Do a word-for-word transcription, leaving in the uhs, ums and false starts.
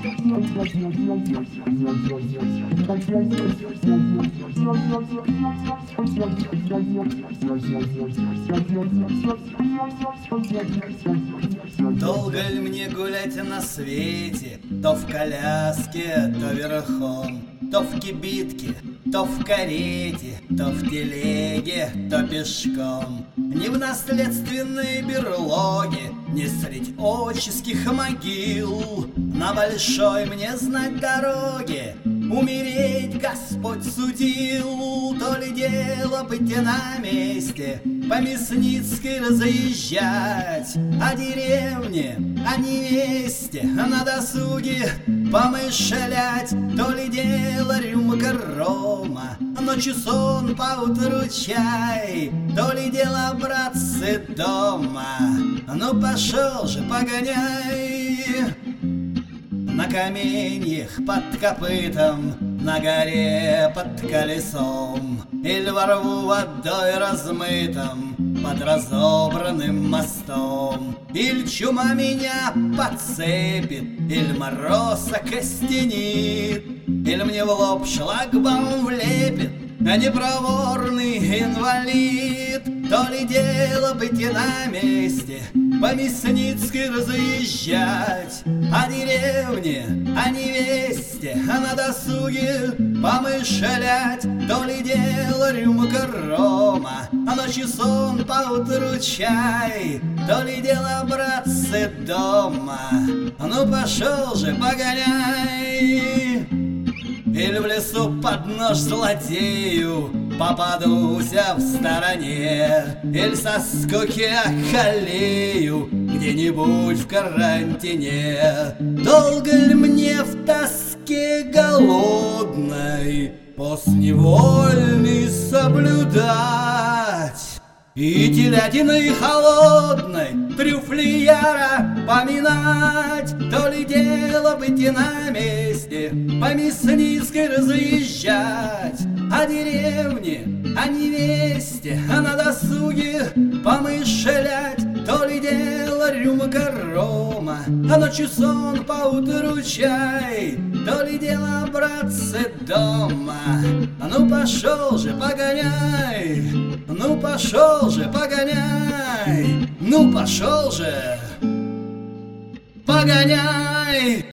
Долго ли мне гулять на свете? То в коляске, то верхом, то в кибитке, то в карете, то в телеге, то пешком. Не в наследственной берлоге, не средь отческих могил. На большой мне знать дороге умереть Господь судил. То ли дело быть на месте, по Мясницкой разъезжать, о деревне, о невесте, на досуге помышлять. То ли дело рюмка рома, ночью сон, поутру чай. То ли дело, братцы, дома. Ну пошел же, погоняй. На каменьях под копытом, на горе под колесом, или во рву водой размытом под разобранным мостом. Иль чума меня подцепит, иль мороз окостенит, иль мне в лоб шлагбаум влепит, а непроворный инвалид. То ли дело быть и на месте, по Мясницкой разъезжать, о деревне, о невесте, а на досуге помышлять. То ли дело рюмка рома, а ночью сон, поутру чай. То ли дело, братцы, дома. Ну пошел же, погоняй. Или в лесу под нож злодею попадуся в стороне, или со скуки охалею где-нибудь в карантине. Долго ли мне в тоске голодной пост невольный соблюдать и телятиной холодной трюфлияра поминать? То ли дело быть и на месте, по Мясницкой разъезжать, о деревне, о невесте, а на досуге помышлять. То ли дело рюмка рома, а ночью сон, поутру чай. То ли дело, братцы, дома. Ну пошел же, погоняй. Ну пошел же, погоняй. Ну пошел же, погоняй.